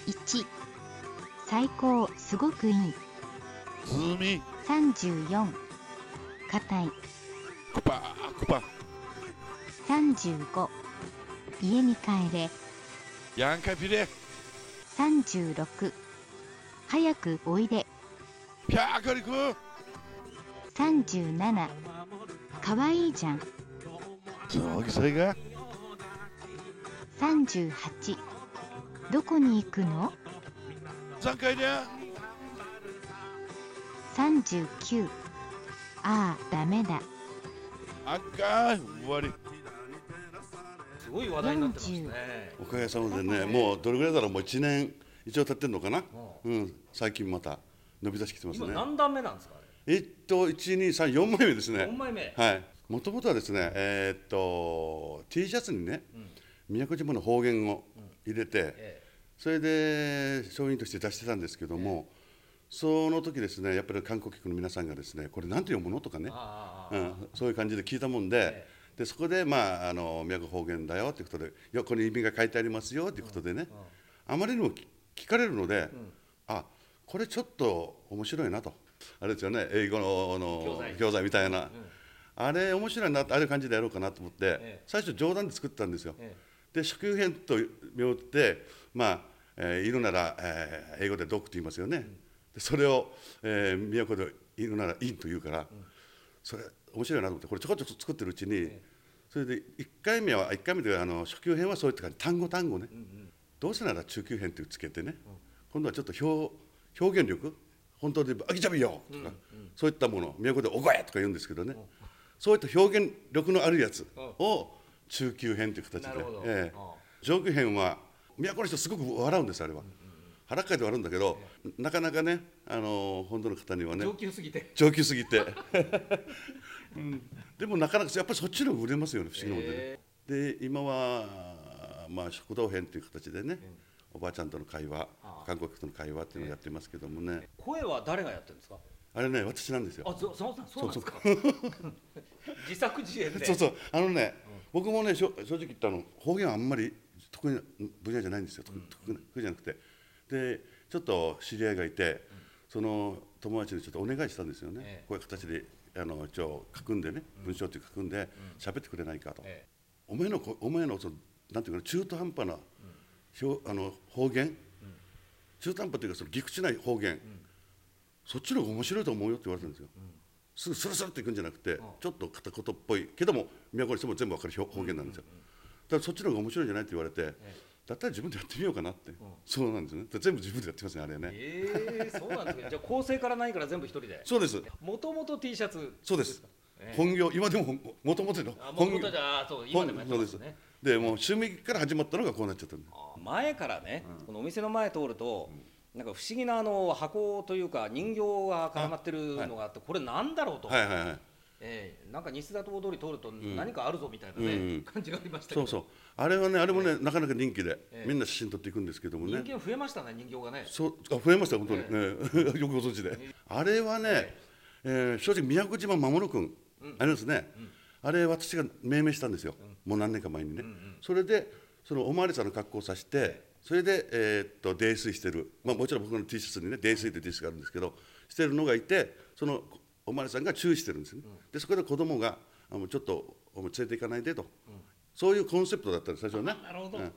1、最高すごくいい。 ズミ 34、硬い。 クパクパ 35、家に帰れ。 ヤンカピレ 36、早くおいで。 ピャーカリク 37、かわいいじゃん。 それが 38、どこに行くの？ 3回で 39、ああダメだ。 あかん終わり。 すごい話題になってますね。 おかげさまでね、もうどれぐらいだろう、もう1年一応経ってるのかな、最近また伸び出してきてますね。 今何段目なんですか？ 1、2、3、4枚目ですね。 4枚目。 はい。もともとはですね、T シャツにね、宮古島の方言を入れて、それで商品として出してたんですけども、その時ですね、やっぱり観光客の皆さんがですね、これなんて読むのとかね、そういう感じで聞いたもんで、そこで宮古方言だよということで、横に意味が書いてありますよということでね、あまりにも聞かれるので、これちょっと面白いなと、あれですよね、英語の教材みたいな、あれ面白いな、ああいう感じでやろうかなと思って、最初冗談で作ったんですよ。で、初級編と名って、いるなら、英語でドッグと言いますよね。でそれを、宮古でいるならインと言うから、それ面白いなと思って、これちょこちょこ作ってるうちに、それで1回目で初級編はそういった感じ、単語ね、どうせなら中級編ってつけてね、今度はちょっと表現力、本当で「あきちゃびよ」とか、そういったもの、宮古で「おごえ」とか言うんですけどね、そういった表現力のあるやつを中級編という形で、上級編は宮古の人すごく笑うんです、あれは。腹かいて笑うんだけど、なかなかね、本土の方にはね、 上級すぎてでもなかなかやっぱりそっちの方が売れますよね、不思議なもんでね。で今は食堂編という形でね、おばあちゃんとの会話、韓国との会話っていうのをやってますけどもね。 声は誰がやってるんですか？ あれね、私なんですよ。 そうなんですか。自作自演で。 僕もね、正直言った方言はあんまり得意な分野じゃないんですよ。得意じゃなくて、でちょっと知り合いがいて、その友達にちょっとお願いしたんですよね。こういう形で一応書くんでね、文章って書くんで喋ってくれないかと。お前のなんていうか中途半端な方言、中途半端というかぎこちない方言、そっちの方が面白いと思うよって言われたんですよ。すぐスルスルっていくんじゃなくて、ちょっと片言っぽいけども宮古の人も全部わかる方言なんですよ。だからそっちの方が面白いんじゃないって言われて、だったら自分でやってみようかなって、そうなんですね。全部自分でやってますね、あれね。 そうなんですね。じゃあ構成から何から全部一人で。 そうです。 もともと T シャツ。 そうです。本業、今でももともとの本業じゃ、そう今でもやってますね。 でもう趣味から始まったのがこうなっちゃったんで。 前からね、このお店の前通ると、なんか不思議な箱というか人形が絡まってるのがあって、これなんだろうと。なんか西里通り通ると何かあるぞみたいなね、感じがありましたけど。 そうそう。あれはね、あれもね、なかなか人気で、みんな写真撮っていくんですけどもね。 人気増えましたね、人形がね。 そう、増えました本当に。よくご存知で。あれはね、正直宮古島守君ありますね。あれ私が命名したんですよ。もう何年か前にね。それでそのおまわりさんの格好をさして、それで泥酔してる。もちろん僕の T シャツにね泥酔って T シャツがあるんですけど、してるのがいて、そのおまわりさんが注意してるんですね。でそこで子供がちょっと連れて行かないでと、そういうコンセプトだったんです最初はね。 なるほど。